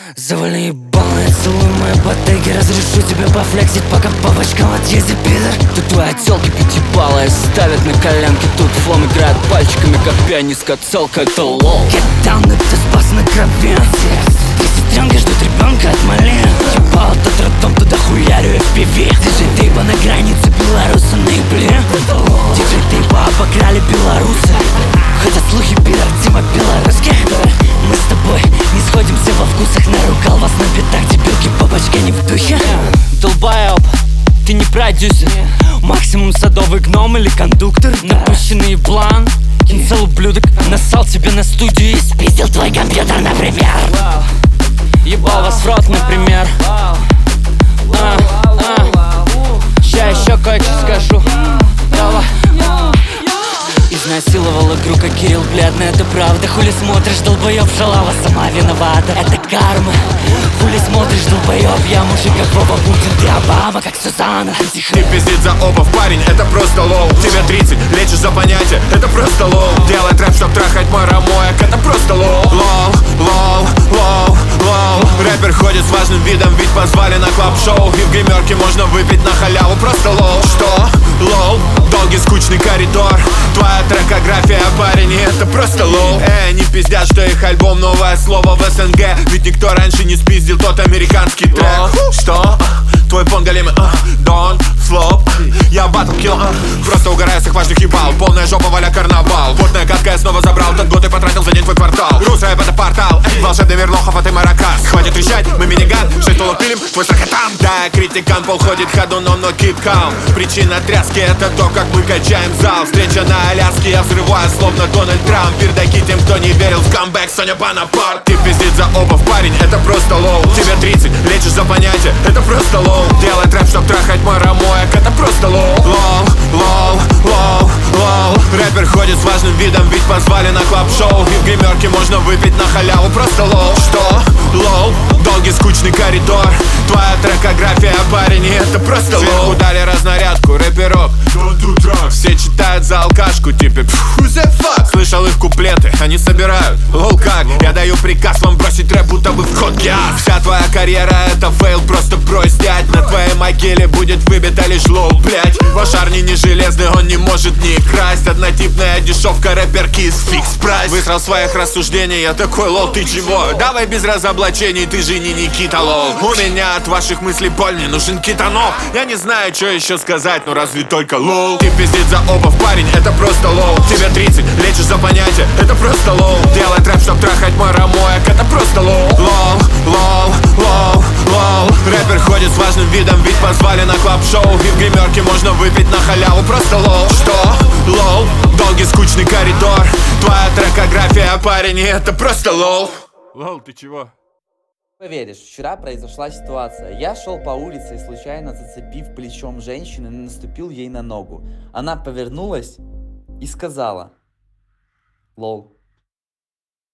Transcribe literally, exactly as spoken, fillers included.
Завали ебало, я целую мои ботеги. Разрешу тебе пофлексить, пока по бочкам отъездит пидор. Тут твоя тёлки пятибалая ставят на коленки. Тут флом играет пальчиками, как пианистка. Целка, это лол. Get down, это спас на крови. Три сестренки ждут ребенка от малин. Ебал тот роддом, туда хуярю эф пи ви. Диджей Тейпа на границе Беларуси, наиблин. Диджей Тейпа обокрали белорусы. Ходят слухи, пидор, Тима белорусских. Мы с тобой не сходимся во вкусах. Наругал вас на битах, дебилки, бабочка не в духе. Долбоёб, ты не продюсер. Максимум садовый гном или кондуктор. Напыщенный еблан, кинцел ублюдок. Нассал тебе на студию и спиздил твой компьютер, например. Ебал вас в рот, например. а, а. Ща еще кое-что скажу. Давай. Изнасиловал игру, как Кирилл, блядно, это правда. Хули смотришь, долбоёб, шалава сама виновата. Это карма. Хули смотришь, долбоёб, я мужик, как Вова Путин. Ты Обама, как Сюзанна. Ты пиздит за обувь, парень, это просто лоу. Тебе тридцать, лечишь за понятие, это просто лоу. Делай трэп, чтоб трахать марамоек, это просто лоу. Лоу, лоу, лоу, лоу. Рэпер ходит с важным видом, ведь позвали на клаб-шоу. И в гримерке можно выпить на халяву, просто лоу. Что? Лоу, долгий скучный коридор. Твоя трекография, парень, и это просто лоу. Эй, не пиздят, что их альбом новое слово в эс эн гэ. Ведь никто раньше не спиздил тот американский трек. Что? Твой пон голимый, uh, don't flop. Я батл килл, uh, просто угораю с их важных ебал. Полная жопа, валя карнавал. Потная катка я снова забрал. Тот год и потратил за день твой квартал. Рус рэп это портал, эй, волшебный мир лохов, а ты маракас. Хватит трещать, мы миниган, шесть толок пилим, твой страх там. Да, критикан пол ходит ходуном, но keep calm. Причина тряски это то, как мы качаем зал. Встреча на Аляске, я взрываю, словно Дональд Трамп. Пердаки тем, кто не верил в камбэк, Соня Бонапарт. Ты пиздит за обувь, парень, это просто лоу. Тебе тридцать, лечишь за понятие, это просто лоу. Делай трэп, чтоб трахать марамоек, это просто лоу. Лоу, лоу, лоу, лоу. Рэпер ходит с важным видом, ведь позвали на клаб-шоу. И в гримерке можно выпить на халяву, просто лоу. Что? Лоу, долгий скучный коридор. Твоя трекография, парень, и это просто лоу. Сверху дали разнарядку, рэперок, don't do drugs. Все читают за алкашку, типа who the fuck? Слышал их куплеты, они собирают, лол как? Я даю приказ вам бросить рэп, будто вы в ход газ. Вся твоя карьера это фейл, просто брось, дядь. На твоей могиле будет выбита лишь лоу, блять. Ваш Арни не железный, он не может не красть. Однотипная дешевка, рэперки из фикс прайс. Высрал своих рассуждений, я такой лол, ты чего? Давай без разоблачений, ты же не Никита, лол. У меня от ваших мыслей боль, мне нужен Китанов. Я не знаю, что еще сказать, но разве только лол. Ты пиздит за обувь, парень, это просто лоу. Тебе тридцать, лечишь за понятие, это просто лоу. Делай трэп, чтоб трахать марамоек, это просто лоу. Лоу, лоу, лоу, лоу. Рэпер ходит с важным видом, ведь позвали на клаб-шоу. И в гримерке можно выпить на халяву, просто лоу. Что? Лоу, долгий скучный коридор. Твоя трекография, парень, и это просто лоу. Лол, ты чего? Поверишь, вчера произошла ситуация. Я шел по улице и случайно, зацепив плечом женщины, наступил ей на ногу. Она повернулась и сказала: лол.